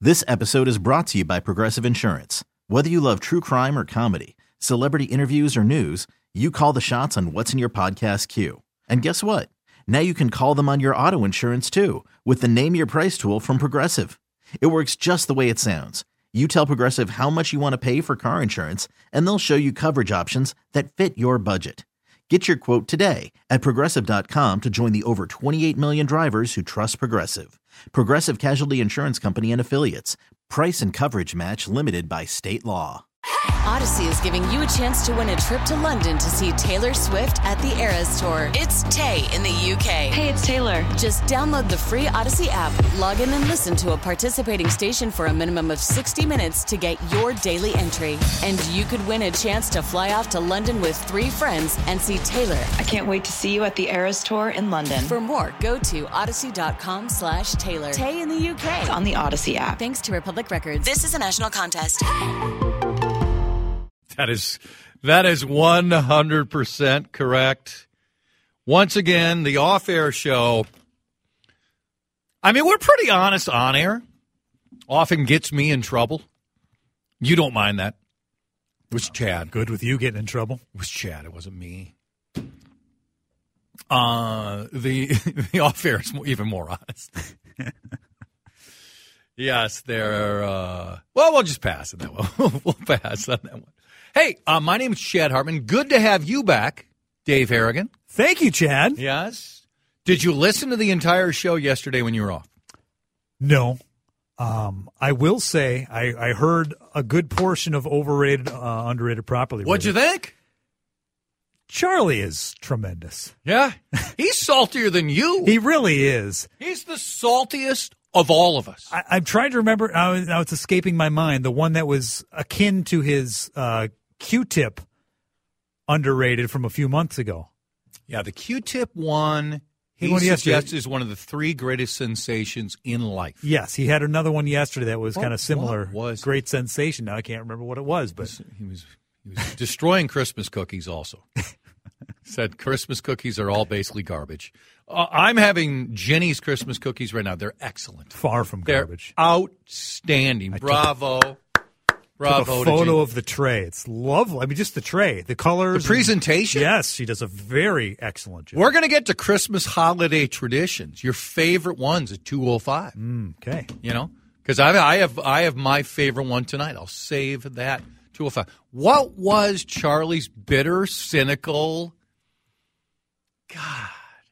This episode is brought to you by Progressive Insurance. Whether you love true crime or comedy, celebrity interviews or news, you call the shots on what's in your podcast queue. And guess what? Now you can call them on your auto insurance too with the Name Your Price tool from Progressive. It works just the way it sounds. You tell Progressive how much you want to pay for car insurance, and they'll show you coverage options that fit your budget. Get your quote today at Progressive.com to join the over 28 million drivers who trust Progressive. Progressive Casualty Insurance Company and Affiliates. Price and coverage match limited by state law. Odyssey is giving you a chance to win a trip to London to see Taylor Swift at the Eras Tour. It's Tay in the UK. Hey, it's Taylor. Just download the free Odyssey app, log in and listen to a participating station for a minimum of 60 minutes to get your daily entry. And you could win a chance to fly off to London with 3 friends and see Taylor. I can't wait to see you at the Eras Tour in London. For more, go to odyssey.com/Taylor. Tay in the UK. It's on the Odyssey app. Thanks to Republic Records. This is a national contest. That is 100% correct. Once again, the off-air show. I mean, we're pretty honest on air. Often gets me in trouble. You don't mind that. It was Chad. Good with you getting in trouble. It was Chad. It wasn't me. The off-air is even more honest. Yes, they're. Well, we'll just pass on that one. We'll pass on that one. Hey, my name is Chad Hartman. Good to have you back, Dave Harrigan. Thank you, Chad. Yes. Did you listen to the entire show yesterday when you were off? No. I will say I heard a good portion of overrated, underrated, properly rated. What'd you think? Charlie is tremendous. Yeah. He's saltier than you. He really is. He's the saltiest of all of us. I'm trying to remember. Now it's escaping my mind. The one that was akin to his Q-tip underrated from a few months ago. Yeah, the Q-tip one, he suggests is one of the 3 greatest sensations in life. Yes, he had another one yesterday that was kind of similar. Was great sensation. Now I can't remember what it was, but he was destroying Christmas cookies also. Said Christmas cookies are all basically garbage. I'm having Jenny's Christmas cookies right now. They're excellent. Far from garbage. They're outstanding. Bravo. Bravo. Took a photo of the tray. It's lovely. I mean, just the tray, the colors. The presentation? Yes, she does a very excellent job. We're going to get to Christmas holiday traditions. Your favorite ones at 2:05. Okay. You know, because I have my favorite one tonight. I'll save that 2:05. What was Charlie's bitter, cynical? God.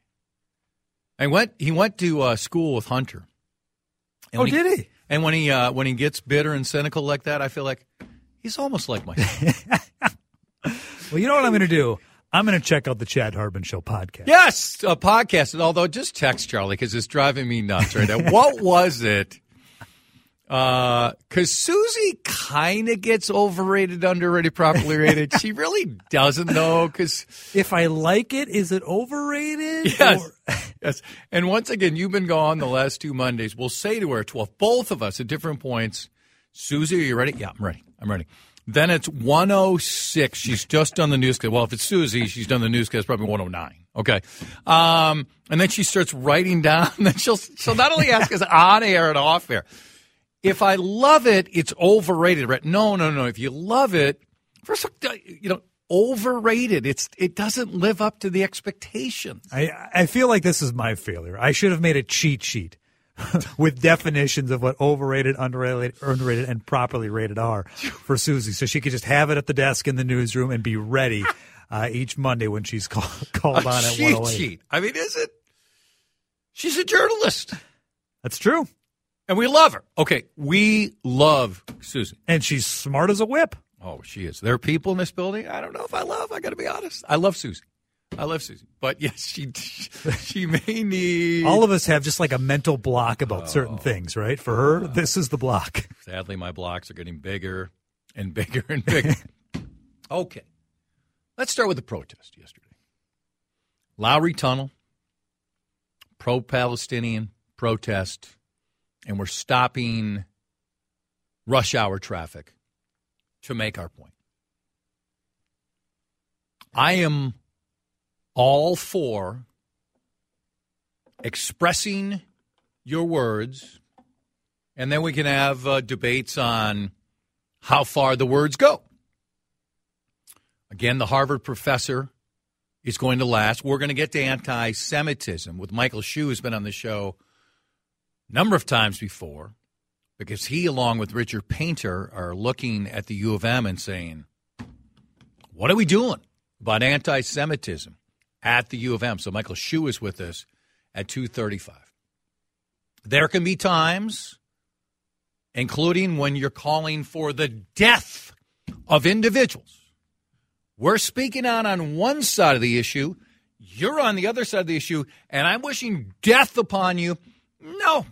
He went to school with Hunter. And did he? And when he gets bitter and cynical like that, I feel like he's almost like my son. Well, you know what I'm going to do? I'm going to check out the Chad Hartman Show podcast. Yes, a podcast. Although just text Charlie because it's driving me nuts right now. What was it? Because Susie kind of gets overrated, underrated, properly rated. She really doesn't know. Because if I like it, is it overrated? Yes. Yes. And once again, you've been gone the last 2 Mondays. We'll say to her at 12, both of us at different points, Susie, are you ready? Yeah, I'm ready. Then it's 1:06. She's just done the newscast. Well, if it's Susie, she's done the newscast probably 1:09. Okay. And then she starts writing down. Then she'll not only ask us on air and off air. If I love it, it's overrated, right? No. If you love it, first, overrated. It doesn't live up to the expectations. I feel like this is my failure. I should have made a cheat sheet with definitions of what overrated, underrated, and properly rated are for Susie, so she could just have it at the desk in the newsroom and be ready each Monday when she's called on at 1:08. Cheat. I mean, is it? She's a journalist. That's true. And we love her. Okay, we love Susan. And she's smart as a whip. Oh, she is. There are people in this building I don't know if I got to be honest. I love Susie. But, yes, she may need. All of us have just like a mental block about certain things, right? For her, this is the block. Sadly, my blocks are getting bigger and bigger and bigger. Okay. Let's start with the protest yesterday. Lowry Tunnel, pro-Palestinian protest. And we're stopping rush hour traffic to make our point. I am all for expressing your words And then we can have debates on how far the words go. Again, the Harvard professor is going to last. We're going to get to anti-Semitism with Michael Shue, who's been on the show a number of times before, because he, along with Richard Painter, are looking at the U of M and saying, what are we doing about anti-Semitism at the U of M? So Michael Shue is with us at 2:35. There can be times, including when you're calling for the death of individuals. We're speaking out on one side of the issue. You're on the other side of the issue, and I'm wishing death upon you. No.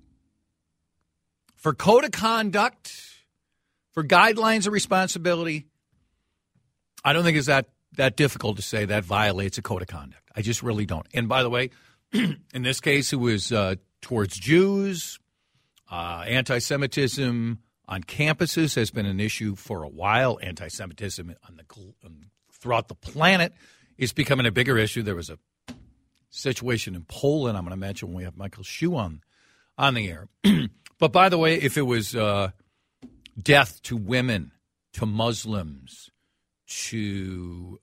For code of conduct, for guidelines of responsibility, I don't think it's that difficult to say that violates a code of conduct. I just really don't. And by the way, in this case, it was towards Jews. Anti-Semitism on campuses has been an issue for a while. Anti-Semitism throughout the planet is becoming a bigger issue. There was a situation in Poland I'm going to mention when we have Michael Shue on the air. But by the way, if it was death to women, to Muslims, to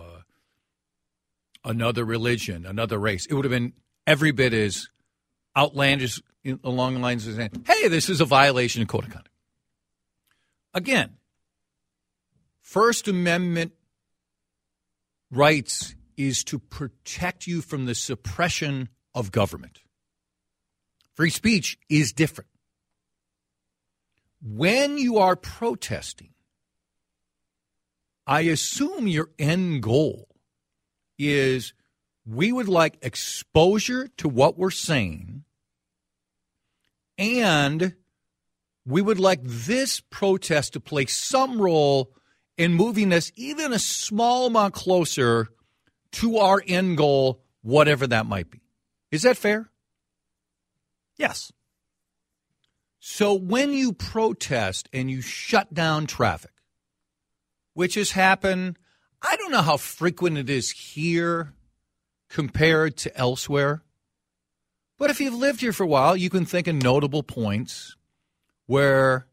another religion, another race, it would have been every bit as outlandish along the lines of saying, hey, this is a violation of code of conduct. Again, First Amendment rights is to protect you from the suppression of government. Free speech is different. When you are protesting, I assume your end goal is we would like exposure to what we're saying, and we would like this protest to play some role in moving us even a small amount closer to our end goal, whatever that might be. Is that fair? Yes. So when you protest and you shut down traffic, which has happened, I don't know how frequent it is here compared to elsewhere, but if you've lived here for a while, you can think of notable points where,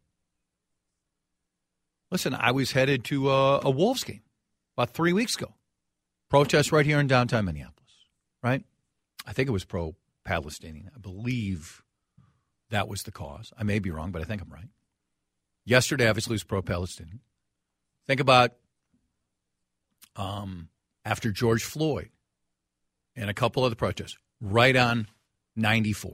listen, I was headed to a Wolves game about 3 weeks ago. Protest right here in downtown Minneapolis, right? I think it was pro-Palestinian. I believe that was the cause. I may be wrong, but I think I'm right. Yesterday, obviously, was pro-Palestinian. Think about after George Floyd and a couple other protests, right on 94.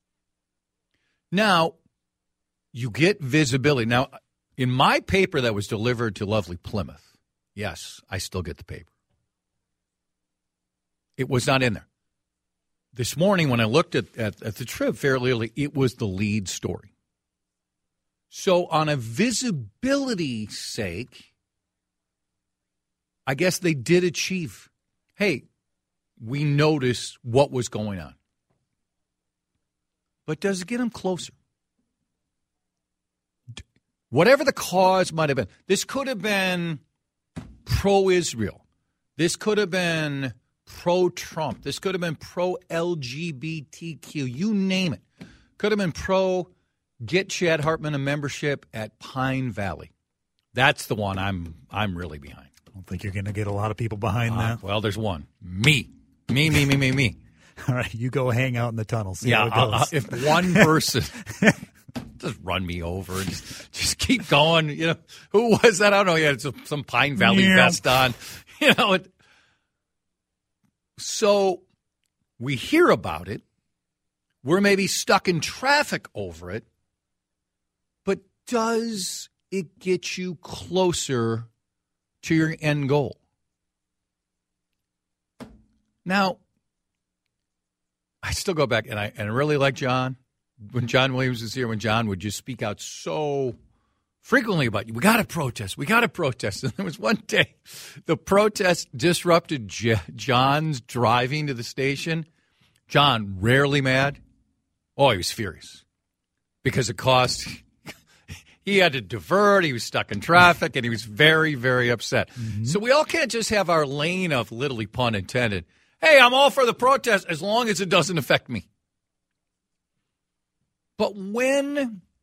Now, you get visibility. Now, in my paper that was delivered to lovely Plymouth, yes, I still get the paper. It was not in there. This morning when I looked at the Trib fairly early, it was the lead story. So on a visibility sake, I guess they did achieve, hey, we noticed what was going on. But does it get them closer? Whatever the cause might have been, this could have been pro-Israel. This could have been pro-Trump. This could have been pro-LGBTQ. You name it. Could have been pro-get Chad Hartman a membership at Pine Valley. That's the one I'm really behind. I don't think you're going to get a lot of people behind that. Well, there's one. Me. All right, you go hang out in the tunnel. See Yeah, how it goes. If one person just run me over and just keep going. You know, who was that? I don't know. He had some Pine Valley vest on. You know, so we hear about it. We're maybe stuck in traffic over it. But does it get you closer to your end goal? Now, I still go back, and I really like John. When John Williams was here, when John would just speak out so frequently about, we got to protest. And there was one day the protest disrupted John's driving to the station. John, rarely mad. Oh, he was furious because it cost. He had to divert. He was stuck in traffic, and he was very, very upset. Mm-hmm. So we all can't just have our lane of, literally pun intended, hey, I'm all for the protest as long as it doesn't affect me. But when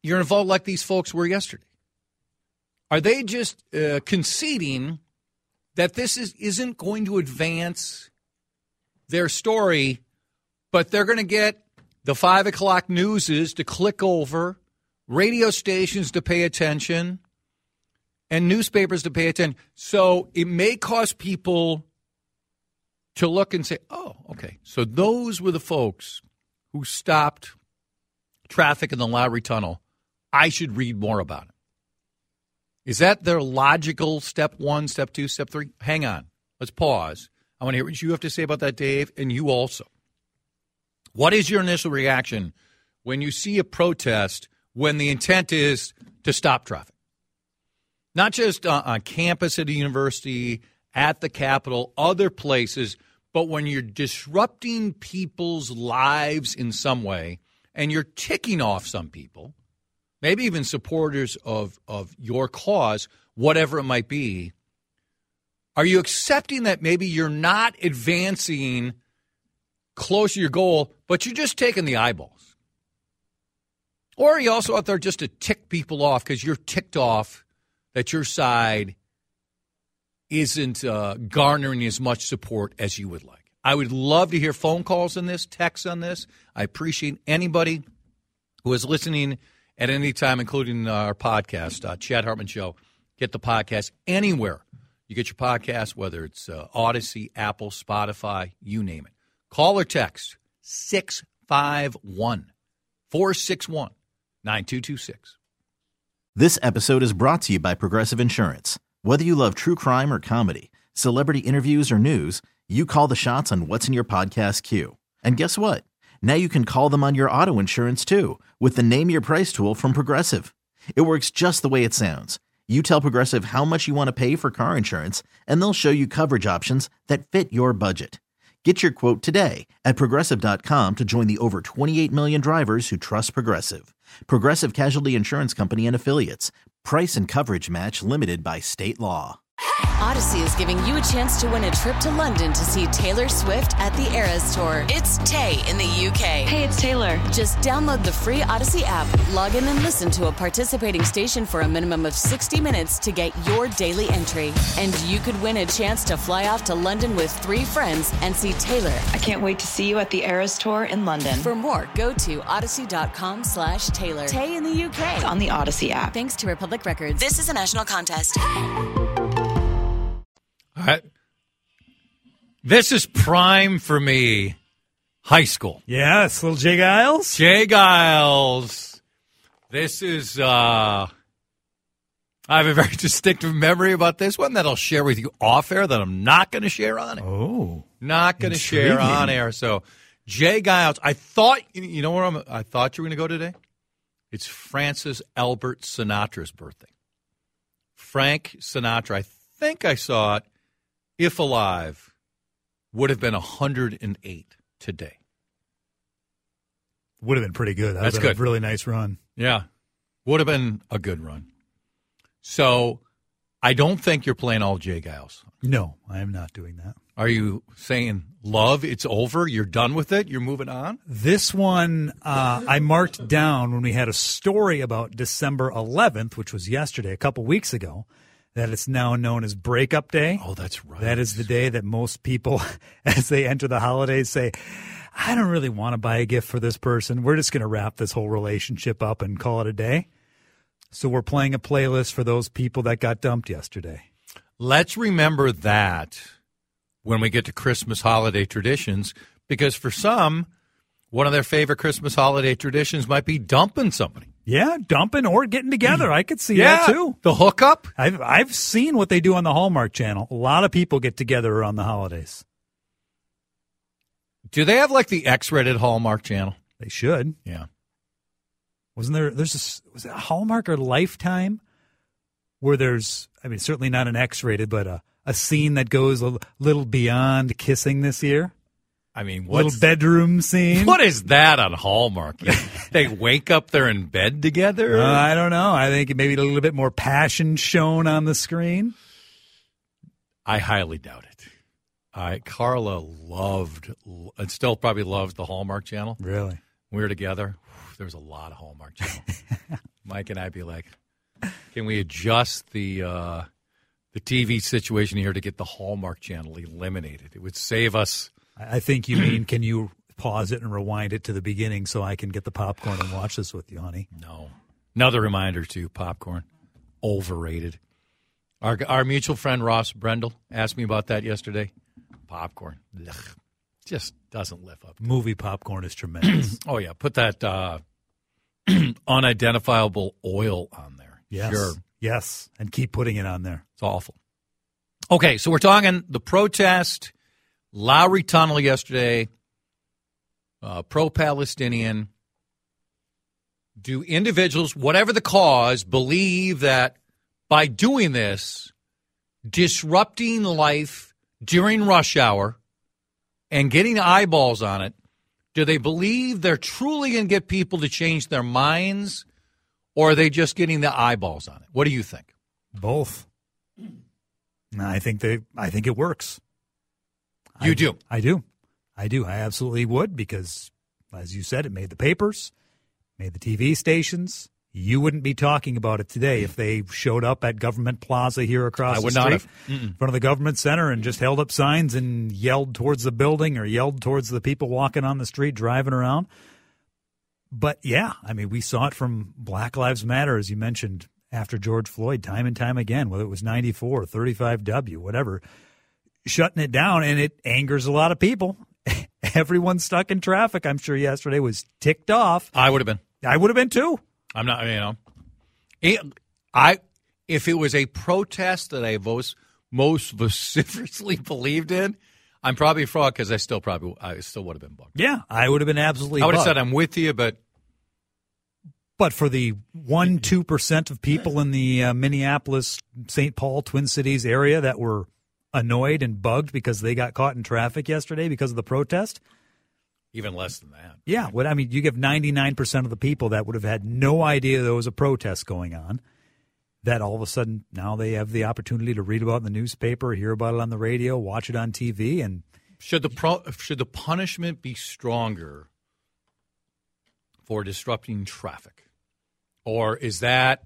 you're involved like these folks were yesterday? Are they just conceding that this isn't going to advance their story, but they're going to get the 5 o'clock newses to click over, radio stations to pay attention, and newspapers to pay attention? So it may cause people to look and say, oh, okay, so those were the folks who stopped traffic in the Lowry Tunnel. I should read more about it. Is that their logical step 1, step 2, step 3? Hang on. Let's pause. I want to hear what you have to say about that, Dave, and you also. What is your initial reaction when you see a protest when the intent is to stop traffic? Not just on campus at a university, at the Capitol, other places, but when you're disrupting people's lives in some way and you're ticking off some people, maybe even supporters of your cause, whatever it might be, are you accepting that maybe you're not advancing close to your goal, but you're just taking the eyeballs? Or are you also out there just to tick people off because you're ticked off that your side isn't garnering as much support as you would like? I would love to hear phone calls on this, texts on this. I appreciate anybody who is listening at any time, including our podcast, Chad Hartman Show. Get the podcast anywhere you get your podcast, whether it's Odyssey, Apple, Spotify, you name it. Call or text 651-461-9226. This episode is brought to you by Progressive Insurance. Whether you love true crime or comedy, celebrity interviews or news, you call the shots on what's in your podcast queue. And guess what? Now you can call them on your auto insurance too with the Name Your Price tool from Progressive. It works just the way it sounds. You tell Progressive how much you want to pay for car insurance, and they'll show you coverage options that fit your budget. Get your quote today at Progressive.com to join the over 28 million drivers who trust Progressive. Progressive Casualty Insurance Company and Affiliates. Price and coverage match limited by state law. Odyssey is giving you a chance to win a trip to London to see Taylor Swift at the Eras Tour. It's Tay in the UK. Hey, it's Taylor. Just download the free Odyssey app, log in and listen to a participating station for a minimum of 60 minutes to get your daily entry. And you could win a chance to fly off to London with 3 friends and see Taylor. I can't wait to see you at the Eras Tour in London. For more, go to odyssey.com/Taylor. Tay in the UK. It's on the Odyssey app. Thanks to Republic Records. This is a national contest. All right. This is prime for me. High school. Yes, little Jay Giles. Jay Giles. This is, I have a very distinctive memory about this one that I'll share with you off air that I'm not going to share on air. Oh. Not going to share on air. So, Jay Giles, I thought, you know where I thought you were going to go today? It's Francis Albert Sinatra's birthday. Frank Sinatra, I think I saw it, if alive, would have been 108 today. Would have been pretty good. That's been good. A really nice run. Yeah. Would have been a good run. So, I don't think you're playing all Jay Giles. No, I am not doing that. Are you saying, love, it's over, you're done with it, you're moving on? This one I marked down when we had a story about December 11th, which was yesterday, a couple weeks ago, that it's now known as Breakup Day. Oh, that's right. That is the day that most people, as they enter the holidays, say, I don't really want to buy a gift for this person. We're just going to wrap this whole relationship up and call it a day. So we're playing a playlist for those people that got dumped yesterday. Let's remember that when we get to Christmas holiday traditions, because for some, one of their favorite Christmas holiday traditions might be dumping somebody. Yeah, dumping or getting together. I could see that too. The hookup. I've seen what they do on the Hallmark Channel. A lot of people get together around the holidays. Do they have like the X-rated Hallmark Channel? They should. Yeah. Was it a Hallmark or Lifetime where there's, I mean, certainly not an X-rated, but a scene that goes a little beyond kissing this year? I mean, little bedroom scene. What is that on Hallmark? They wake up, they're in bed together? I don't know. I think maybe a little bit more passion shown on the screen. I highly doubt it. Carla loved, and still probably loves the Hallmark Channel. Really? We were together. There was a lot of Hallmark Channel. Mike and I'd be like, can we adjust the TV situation here to get the Hallmark Channel eliminated? It would save us. I think you mean, can you pause it and rewind it to the beginning so I can get the popcorn and watch this with you, honey? No. Another reminder, too, popcorn. Overrated. Our mutual friend Ross Brendel asked me about that yesterday. Popcorn. Ugh. Just doesn't live up. Movie popcorn is tremendous. Oh, yeah. Put that unidentifiable oil on there. Yes. Sure. Yes. And keep putting it on there. It's awful. Okay, so we're talking the protest, Lowry Tunnel yesterday, pro-Palestinian. Do individuals, whatever the cause, believe that by doing this, disrupting life during rush hour and getting eyeballs on it, do they believe they're truly going to get people to change their minds, or are they just getting the eyeballs on it? What do you think? Both. I think it works. You do? I do. I absolutely would, because, as you said, it made the papers, made the TV stations. You wouldn't be talking about it today if they showed up at Government Plaza here across the street, in front of the Government Center, and just held up signs and yelled towards the building or yelled towards the people walking on the street, driving around. But, yeah, I mean, we saw it from Black Lives Matter, as you mentioned, after George Floyd, time and time again, whether it was 94, 35W, whatever, shutting it down, and it angers a lot of people. Everyone stuck in traffic, I'm sure, yesterday was ticked off. I would have been. I would have been, too. I'm not, if it was a protest that I most vociferously believed in, I'm probably a fraud, because I still would have been bugged. Yeah, I would have been absolutely I would have bugged. said I'm with you, but for the 1-2% of people in the Minneapolis, St. Paul, Twin Cities area that were annoyed and bugged because they got caught in traffic yesterday because of the protest. Even less than that. Yeah. You give 99% of the people that would have had no idea there was a protest going on, that all of a sudden now they have the opportunity to read about it in the newspaper, hear about it on the radio, watch it on TV. And should the punishment be stronger for disrupting traffic? Or is that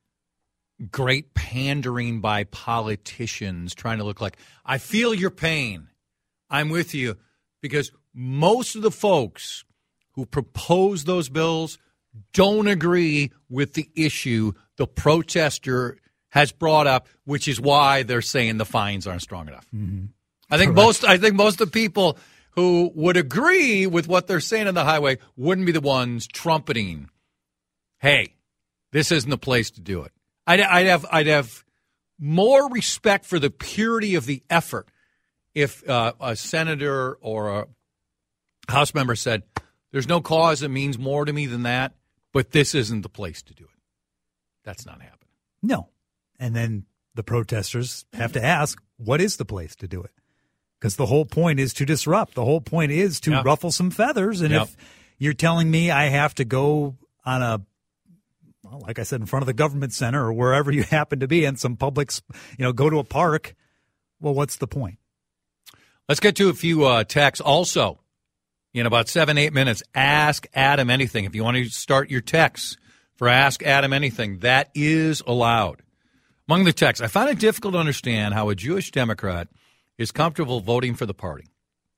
great pandering by politicians trying to look like, I feel your pain, I'm with you? Because most of the folks who propose those bills don't agree with the issue the protester has brought up, which is why they're saying the fines aren't strong enough. Mm-hmm. I think most of the people who would agree with what they're saying on the highway wouldn't be the ones trumpeting, hey, this isn't the place to do it. I'd have more respect for the purity of the effort if a senator or a House member said, there's no cause that means more to me than that, but this isn't the place to do it. That's not happening. No. And then the protesters have to ask, what is the place to do it? Because the whole point is to disrupt. The whole point is to ruffle some feathers. And if you're telling me I have to go on like I said, in front of the Government Center or wherever you happen to be in some public, go to a park, well, what's the point? Let's get to a few texts. Also, in about 7-8 minutes, Ask Adam Anything. If you want to start your texts for Ask Adam Anything, that is allowed. Among the texts, I find it difficult to understand how a Jewish Democrat is comfortable voting for the party.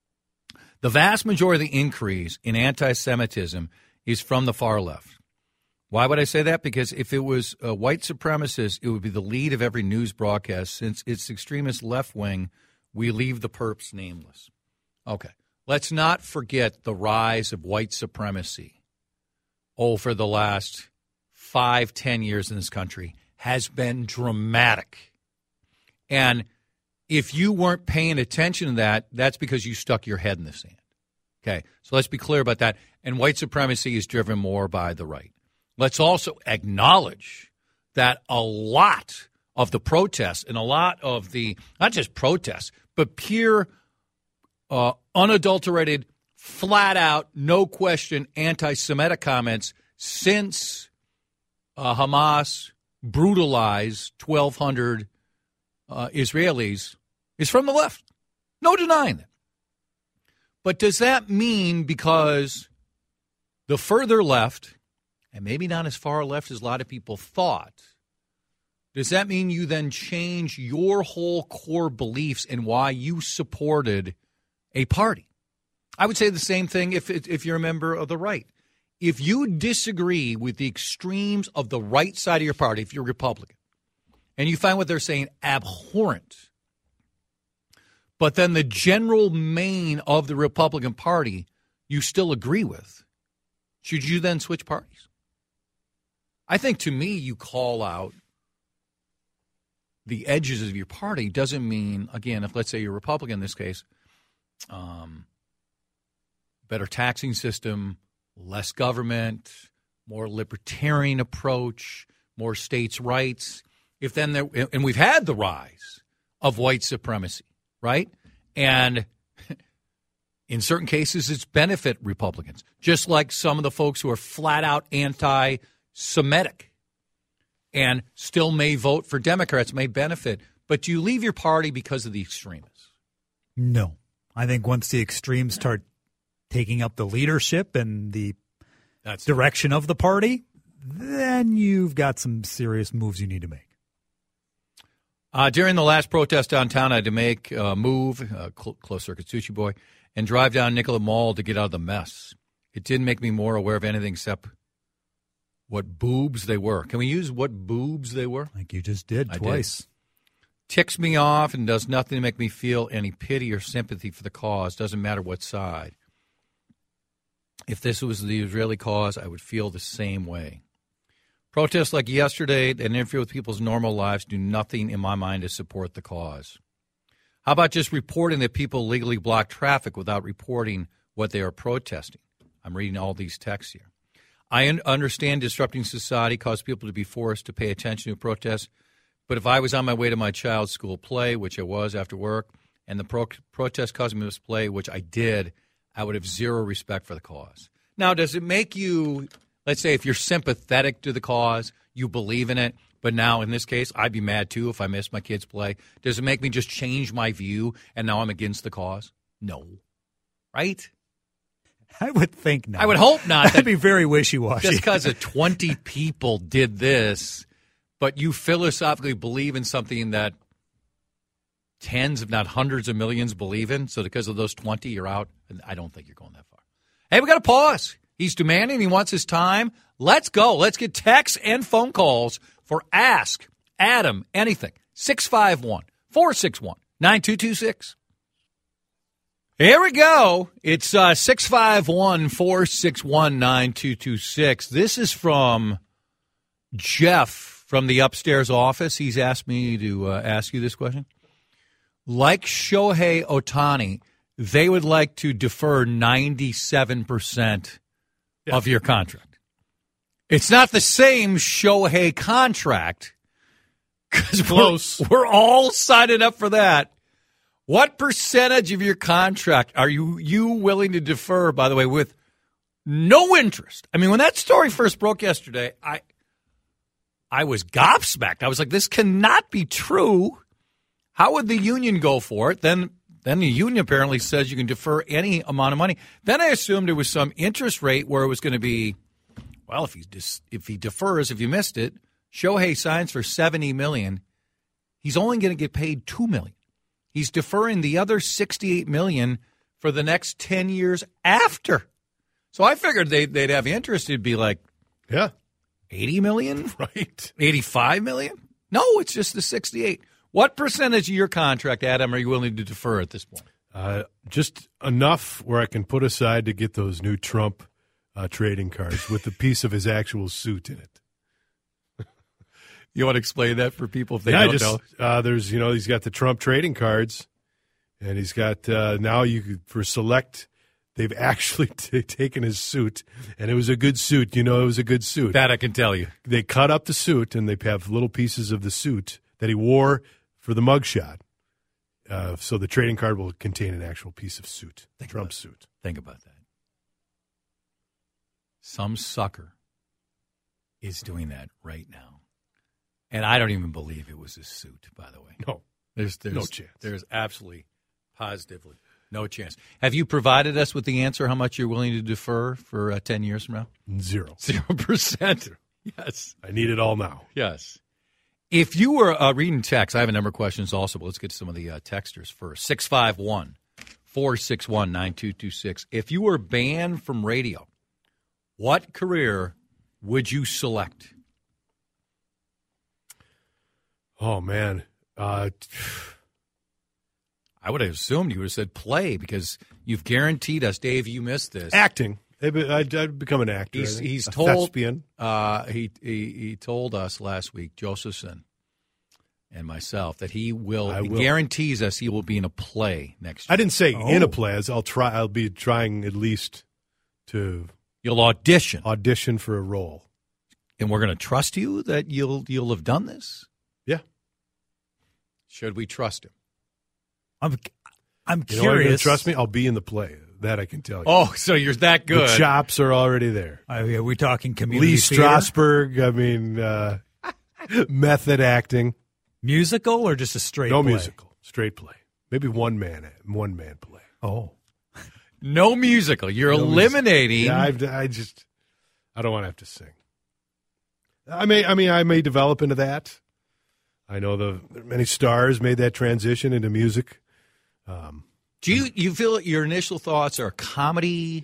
The vast majority of the increase in anti-Semitism is from the far left. Why would I say that? Because if it was white supremacists, it would be the lead of every news broadcast. Since it's extremist left wing, we leave the perps nameless. Okay. Let's not forget the rise of white supremacy over the last 5-10 years in this country has been dramatic. And if you weren't paying attention to that, that's because you stuck your head in the sand. Okay, so let's be clear about that. And white supremacy is driven more by the right. Let's also acknowledge that a lot of the protests and a lot of the, not just protests, but pure, unadulterated, flat-out, no question, anti-Semitic comments since Hamas brutalized 1,200 Israelis is from the left. No denying that. But does that mean because the further left and maybe not as far left as a lot of people thought, does that mean you then change your whole core beliefs and why you supported a party? I would say the same thing if you're a member of the right. If you disagree with the extremes of the right side of your party, if you're Republican, and you find what they're saying abhorrent, but then the general main of the Republican Party you still agree with, should you then switch parties? I think, to me, you call out the edges of your party doesn't mean, again, if let's say you're a Republican in this case, better taxing system, less government, more libertarian approach, more states' rights. If then and we've had the rise of white supremacy, right? And in certain cases, it's benefit Republicans, just like some of the folks who are flat out anti-Semitic and still may vote for Democrats, may benefit. But do you leave your party because of the extremists? No. I think once the extremes start taking up the leadership and the direction of the party, then you've got some serious moves you need to make. During the last protest downtown, I had to make a move, close circuit sushi boy, and drive down Nicollet Mall to get out of the mess. It didn't make me more aware of anything except what boobs they were. Can we use what boobs they were? Like you just did twice. Ticks me off and does nothing to make me feel any pity or sympathy for the cause. Doesn't matter what side. If this was the Israeli cause, I would feel the same way. Protests like yesterday that interfere with people's normal lives do nothing in my mind to support the cause. How about just reporting that people legally block traffic without reporting what they are protesting? I'm reading all these texts here. I understand disrupting society causes people to be forced to pay attention to protests, but if I was on my way to my child's school play, which I was after work, and the protest caused me to miss play, which I did, I would have zero respect for the cause. Now, does it make you, let's say if you're sympathetic to the cause, you believe in it, but now in this case, I'd be mad too if I missed my kid's play. Does it make me just change my view and now I'm against the cause? No. Right? I would think not. I would hope not. That'd be very wishy-washy. Just because 20 people did this, but you philosophically believe in something that tens, if not hundreds of millions believe in, so because of those 20, you're out. I don't think you're going that far. Hey, we got to pause. He's demanding. He wants his time. Let's go. Let's get texts and phone calls for Ask Adam Anything. 651-461-9226. Here we go. It's 651-461-9226. This is from Jeff from the upstairs office. He's asked me to ask you this question. Like Shohei Ohtani, they would like to defer 97% of your contract. It's not the same Shohei contract because we're all signing up for that. What percentage of your contract are you willing to defer, by the way, with no interest? I mean, when that story first broke yesterday, I was gobsmacked. I was like, this cannot be true. How would the union go for it? Then the union apparently says you can defer any amount of money. Then I assumed it was some interest rate where it was going to be, well, if he defers, if you missed it, Shohei signs for $70 million. He's only going to get paid $2 million. He's deferring the other $68 million for the next 10 years after. So I figured they'd have interest. It'd be like, $80 million? Right. $85 million? No, it's just the 68. What percentage of your contract, Adam, are you willing to defer at this point? Just enough where I can put aside to get those new Trump trading cards with the piece of his actual suit in it. You want to explain that for people if they don't know? There's, he's got the Trump trading cards, and he's got now for select. They've actually taken his suit, and it was a good suit. It was a good suit. That I can tell you. They cut up the suit, and they have little pieces of the suit that he wore for the mugshot. So the trading card will contain an actual piece of suit, Trump's suit. Think about that. Some sucker is doing that right now. And I don't even believe it was a suit, by the way. No. There's no chance. There's absolutely, positively No chance. Have you provided us with the answer how much you're willing to defer for 10 years from now? 0. 0%. Yes. I need it all now. Yes. If you were reading text, I have a number of questions also, but let's get to some of the texters first. 651-461-9226. If you were banned from radio, what career would you select? Oh, man. I would have assumed you would have said play because you've guaranteed us, Dave, you missed this. Acting. I'd become an actor. He's a told thespian. He told us last week, Josephson and myself, that he guarantees us he will be in a play next year. I didn't say in a play. As I'll be trying at least to. You'll audition for a role, and we're going to trust you that you'll have done this. Yeah. Should we trust him? I'm You know, curious. trust me, I'll be in the play. That I can tell you. Oh, so you're that good. The chops are already there. Are we talking community Lee theater? Strasberg. I mean, method acting. Musical or just a straight No play? musical, straight play. Maybe one man play. Oh. No musical. You're eliminating. Yeah, I don't want to have to sing. I may develop into that. I know many stars made that transition into music. Do you feel that your initial thoughts are comedy,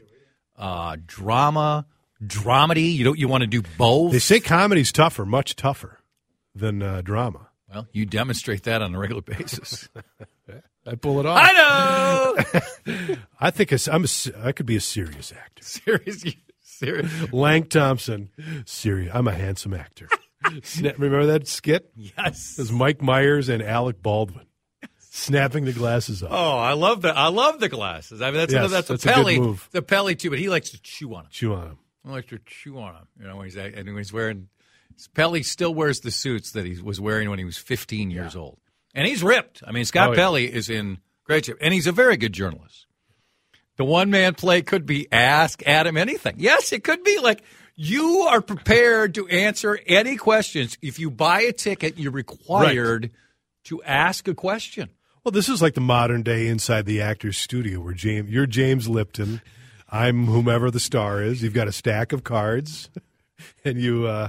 drama, dramedy? You want to do both? They say comedy's tougher, much tougher than drama. Well, you demonstrate that on a regular basis. I pull it off. I know. I think I could be a serious actor. Serious. Lank Thompson, serious. I'm a handsome actor. Remember that skit? Yes. It was Mike Myers and Alec Baldwin snapping the glasses off. Oh, I love that. I love the glasses. I mean, that's a a Pelly. good move. The Pelly too, but he likes to chew on them. Chew on him. I like to chew on them. You know, when he's wearing. Pelly still wears the suits that he was wearing when he was 15 years old, and he's ripped. I mean, Scott Pelly is in great shape, and he's a very good journalist. The one-man play could be ask Adam anything. Yes, it could be like you are prepared to answer any questions. If you buy a ticket, you're required to ask a question. Well, this is like the modern day Inside the Actors Studio where you're James Lipton. I'm whomever the star is. You've got a stack of cards, and you,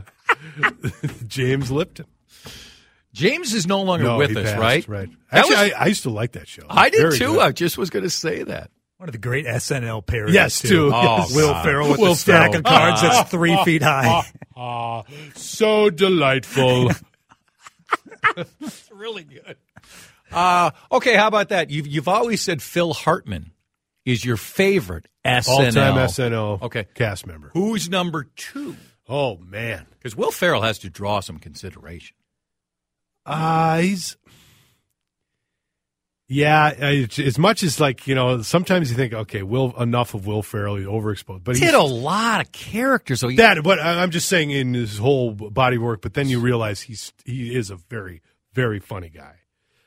James Lipton. James is no longer with he us, passed, right? Right. Actually, I used to like that show. I did Very too. good. I just was going to say that. One of the great SNL parodies. Yes, too. Oh, Yes. Will Ferrell with Will the stack Ferrell. of cards that's 3 feet high. So delightful. It's really good. Okay, how about that? You've always said Phil Hartman is your favorite SNL. All-time SNL cast member. Who's number 2? Oh, man. Because Will Ferrell has to draw some consideration. As much as sometimes you think, okay, enough of Will Ferrell, he's overexposed. But he did a lot of characters. So but I'm just saying in his whole body of work, but then you realize he is a very, very funny guy.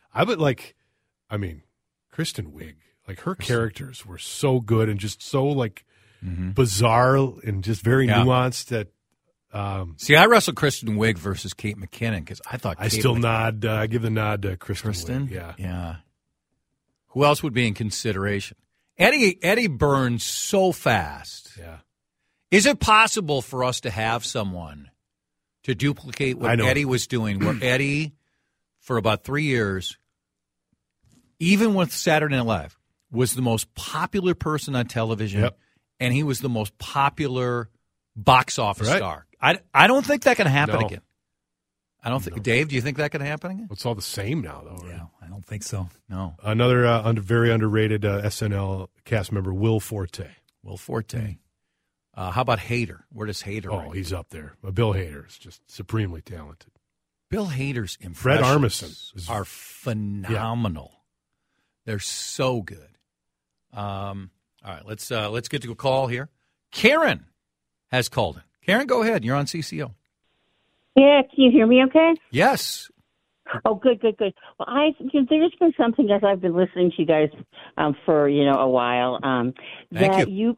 Kristen Wiig, her characters were so good and just so bizarre and just very nuanced that. See, I wrestled Kristen Wiig versus Kate McKinnon because I thought I give the nod to Kristen Wiig. Yeah. Who else would be in consideration? Eddie burns so fast. Yeah. Is it possible for us to have someone to duplicate what Eddie was doing? Where Eddie, for about 3 years, even with Saturday Night Live, was the most popular person on television, and he was the most popular box office star. I don't think that can happen again. I don't think. Dave, do you think that can happen again? It's all the same now, though. Right? Yeah, I don't think so. No. Another very underrated SNL cast member, Will Forte. Will Forte. How about Hader? Where does Hader rank? He's up there. Bill Hader is just supremely talented. Bill Hader's impressions Fred Armisen are phenomenal. Yeah. They're so good. All right, let's get to a call here. Karen has called in. Karen, go ahead. You're on CCO. Yeah, can you hear me okay? Yes. Oh, good. Well, there's been something as I've been listening to you guys for a while. You're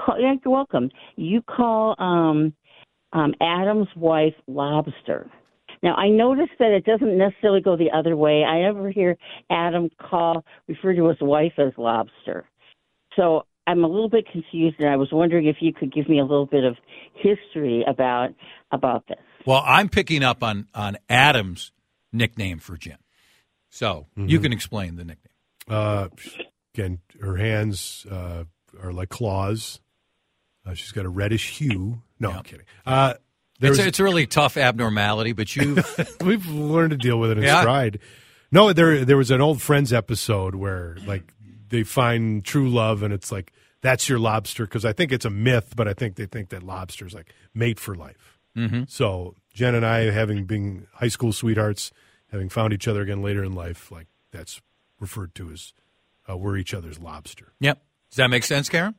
welcome. You call Adam's wife Lobster. Now, I noticed that it doesn't necessarily go the other way. I never hear Adam refer to his wife as lobster. So I'm a little bit confused, and I was wondering if you could give me a little bit of history about this. Well, I'm picking up on Adam's nickname for Jen. So you can explain the nickname. Again, her hands are like claws. She's got a reddish hue. No, I'm kidding. It's a really tough abnormality, but we've learned to deal with it in stride. No, there was an old Friends episode where like they find true love, and it's like that's your lobster, because I think it's a myth, but I think they think that lobster's like mate for life. Mm-hmm. So Jen and I, having been high school sweethearts, having found each other again later in life, like that's referred to as we're each other's lobster. Yep. Does that make sense, Karen?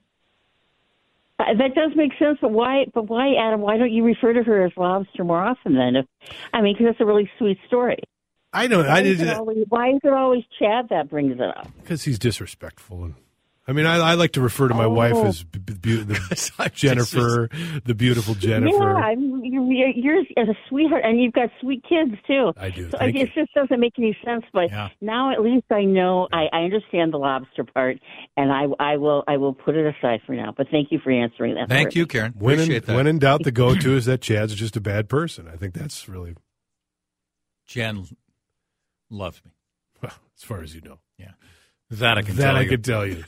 That does make sense, but why, Adam? Why don't you refer to her as lobster more often then? Because it's a really sweet story. I know. Why is it always Chad that brings it up? Because he's disrespectful. And I mean, I like to refer to my wife as Jennifer, the beautiful Jennifer. Yeah, you're a sweetheart, and you've got sweet kids too. I do. So it just doesn't make any sense. But now at least I know. I understand the lobster part, and I will put it aside for now. But thank you for answering that. Thank you, Karen. Appreciate that. When in doubt, the go-to is that Chad's just a bad person. I think that's really. Jen loves me. Well, as far as you know. Yeah. That I can tell you.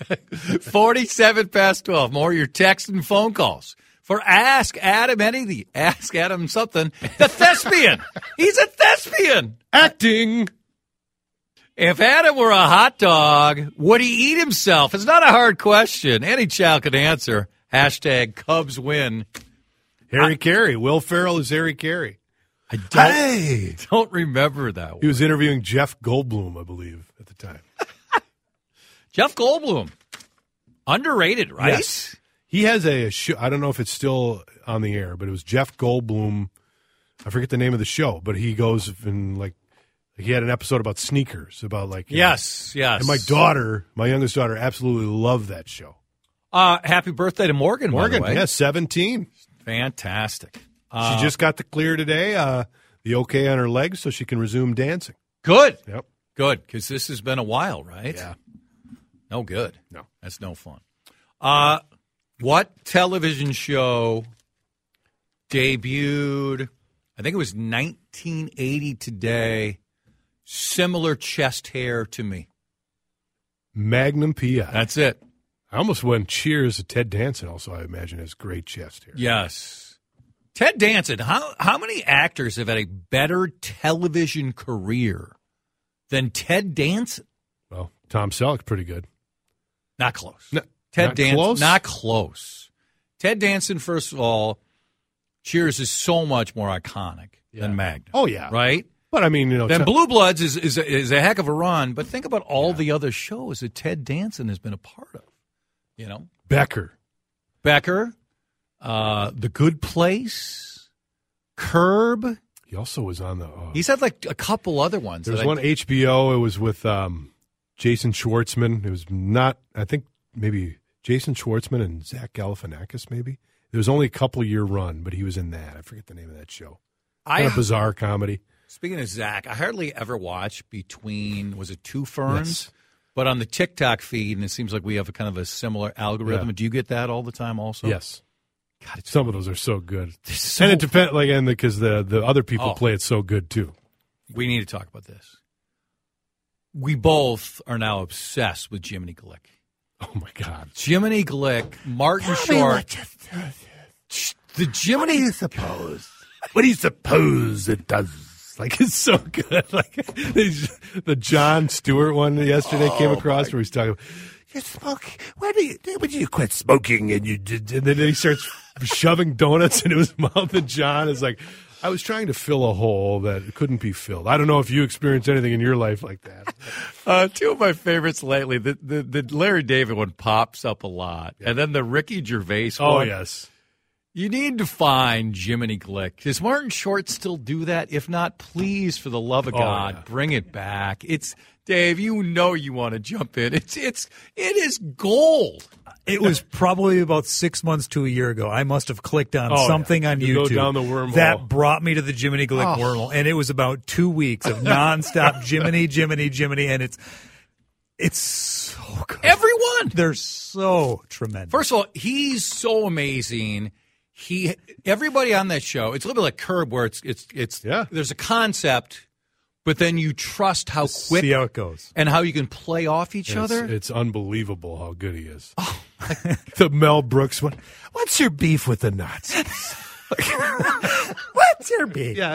47 past 12. More of your text and phone calls for Ask Adam anything. Ask Adam something. The thespian. He's a thespian. Acting. If Adam were a hot dog, would he eat himself? It's not a hard question. Any child could answer. # Cubs win. Harry Carey. Will Ferrell is Harry Carey. I don't remember that one. He was interviewing Jeff Goldblum, I believe, at the time. Jeff Goldblum. Underrated, right? Yes. He has a show. I don't know if it's still on the air, but it was Jeff Goldblum. I forget the name of the show, but he goes and he had an episode about sneakers, about yes. And my youngest daughter, absolutely loved that show. Happy birthday to Morgan, by the way. Yeah, 17. Fantastic. She just got the clear today, the okay on her legs, so she can resume dancing. Good. Yep. Good, because this has been a while, right? Yeah. No good. No. That's no fun. What television show debuted, I think it was 1980 today, similar chest hair to me? Magnum P.I. That's it. I almost went Cheers to Ted Danson also, I imagine, has great chest hair. Yes. Ted Danson, how many actors have had a better television career than Ted Danson? Well, Tom Selleck's pretty good. Not close. No, Ted Danson, not close. Ted Danson, first of all, Cheers is so much more iconic than Magnum. Oh, yeah. Right? But, I mean, then Blue Bloods is a heck of a run, but think about all the other shows that Ted Danson has been a part of. You know? Becker. The Good Place, Curb. He also was on the... he's had like a couple other ones. There was one HBO. It was with Jason Schwartzman. It was not... I think maybe Jason Schwartzman and Zach Galifianakis, maybe. There was only a couple-year run, but he was in that. I forget the name of that show. Kind of bizarre comedy. Speaking of Zach, I hardly ever watch Between, was it Two Ferns? Yes. But on the TikTok feed, and it seems like we have a kind of a similar algorithm. Yeah. Do you get that all the time also? Yes. God, some of those are so good. And it depends, because the other people play it so good, too. We need to talk about this. We both are now obsessed with Jiminy Glick. Oh, my God. Jiminy Glick, Martin Short. The Jiminy... What do you suppose? What do you suppose it does? It's so good. The Jon Stewart one yesterday came across where he's talking about, you smoke. When did you quit smoking? And then he starts shoving donuts into his mouth. And John is like, I was trying to fill a hole that couldn't be filled. I don't know if you experienced anything in your life like that. Two of my favorites lately, the Larry David one pops up a lot. Yeah. And then the Ricky Gervais one. Oh, yes. You need to find Jiminy Glick. Does Martin Short still do that? If not, please, for the love of God, bring it back. Dave, you know you want to jump in. It is gold. It was probably about 6 months to a year ago. I must have clicked on something on You YouTube go down the wormhole. that brought me to the Jiminy Glick wormhole, and it was about 2 weeks of nonstop Jiminy, and it's so good. Everyone. They're so tremendous. First of all, he's so amazing. Everybody on that show, it's a little bit like Curb, where there's a concept, but then you trust how quick See how it goes. and how you can play off each other. It's unbelievable how good he is. The Mel Brooks one. What's your beef with the Nazis? What's your beef? Yeah.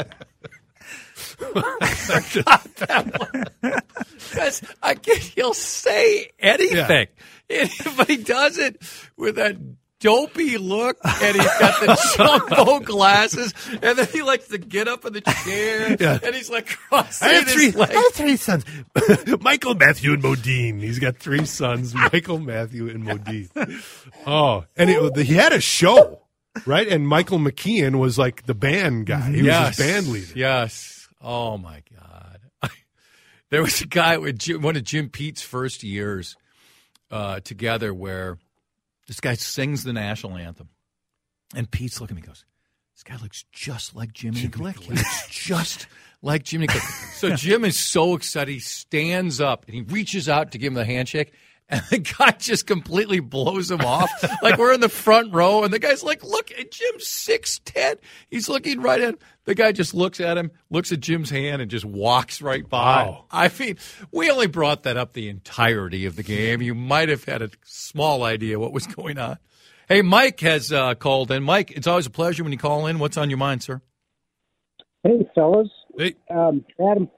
Because he'll say anything, but he does it with that dopey look, and he's got the jumbo glasses, and then he likes to get up in the chair, and he's like crossing his legs. I have 3 sons. Michael, Matthew, and Modine. He's got 3 sons, Michael, Matthew, and Modine. Oh, and he had a show, right? And Michael McKeon was like the band guy. He was his band leader. Yes. Oh, my God. There was a guy with one of Jim Pete's first years together where this guy sings the national anthem. And Pete's looking at me and goes, this guy looks just like Jimmy Glick. He looks just like Jimmy Glick. So Jim is so excited. He stands up and he reaches out to give him the handshake. And the guy just completely blows him off. Like we're in the front row. And the guy's like, look, Jim's 6'10". He's looking right at him. The guy just looks at him, looks at Jim's hand, and just walks right by. Wow. I mean, we only brought that up the entirety of the game. You might have had a small idea what was going on. Hey, Mike has called in. Mike, it's always a pleasure when you call in. What's on your mind, sir? Hey, fellas. Hey. Adam,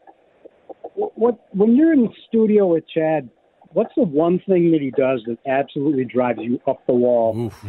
when you're in the studio with Chad, what's the one thing that he does that absolutely drives you up the wall? Oof.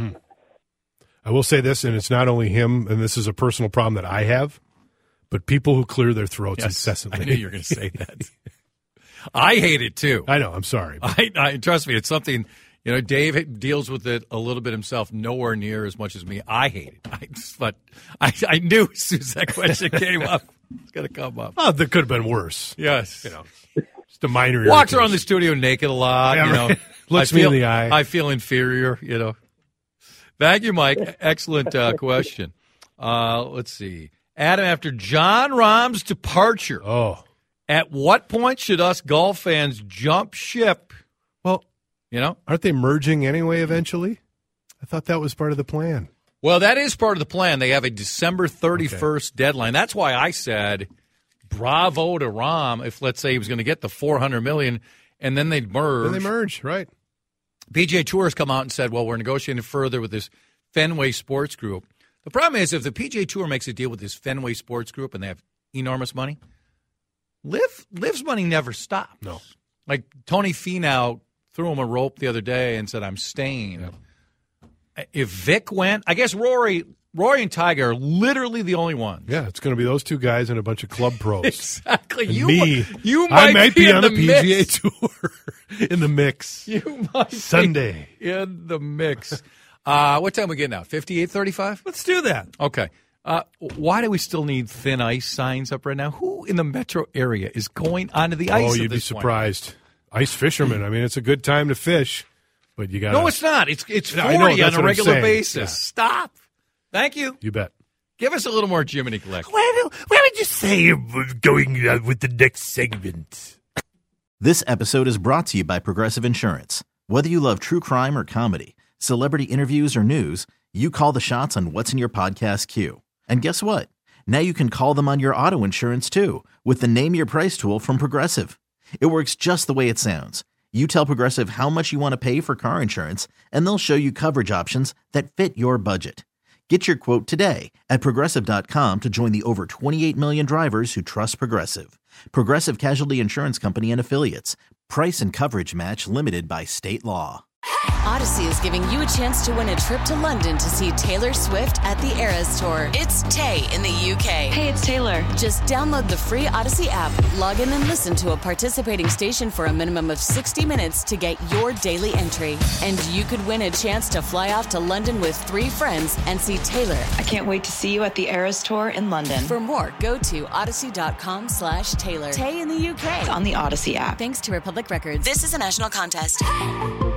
I will say this, and it's not only him, and this is a personal problem that I have, but people who clear their throats incessantly. I knew you were going to say that. I hate it, too. I know. I'm sorry. I trust me, it's something, Dave deals with it a little bit himself, nowhere near as much as me. I hate it. But I knew as soon as that question came up, it's going to come up. Oh, that could have been worse. Yes. Just a minor Walks irritation. around the studio naked a lot, right. Looks me in the eye. I feel inferior, Thank you, Mike. Excellent question. Let's see. Adam, after John Rahm's departure, at what point should us golf fans jump ship? Well, aren't they merging anyway eventually? I thought that was part of the plan. Well, that is part of the plan. They have a December 31st deadline. That's why I said bravo to Rahm if, let's say, he was going to get the $400 million, and then they'd merge. Then they merge, right. PGA Tour has come out and said, well, we're negotiating further with this Fenway Sports Group. The problem is if the PGA Tour makes a deal with this Fenway Sports Group and they have enormous money, Liv's money never stops. No. Like Tony Finau threw him a rope the other day and said, I'm staying. Yeah. If Vic went, I guess Rory and Tiger are literally the only ones. Yeah, it's going to be those two guys and a bunch of club pros. Exactly. And you might be on the mix. PGA Tour in the mix. You might Sunday be in the mix. What time we get now? 58:35? Let's do that. Okay. Why do we still need thin ice signs up right now? Who in the metro area is going onto the ice? Oh, you'd be surprised. Ice fishermen. I mean, it's a good time to fish, but you got No, it's not. It's 40 I know, on a regular basis. Yeah. Stop. Thank you. You bet. Give us a little more Jiminy Glick. Where would you say you're going with the next segment? This episode is brought to you by Progressive Insurance. Whether you love true crime or comedy, celebrity interviews or news, you call the shots on what's in your podcast queue. And guess what? Now you can call them on your auto insurance too with the Name Your Price tool from Progressive. It works just the way it sounds. You tell Progressive how much you want to pay for car insurance, and they'll show you coverage options that fit your budget. Get your quote today at Progressive.com to join the over 28 million drivers who trust Progressive. Progressive Casualty Insurance Company and Affiliates. Price and coverage match limited by state law. Odyssey is giving you a chance to win a trip to London to see Taylor Swift at the Eras Tour. It's Tay in the UK. Hey, it's Taylor. Just download the free Odyssey app, log in and listen to a participating station for a minimum of 60 minutes to get your daily entry. And you could win a chance to fly off to London with 3 friends and see Taylor. I can't wait to see you at the Eras Tour in London. For more, go to odyssey.com/Taylor. Tay in the UK. It's on the Odyssey app. Thanks to Republic Records. This is a national contest.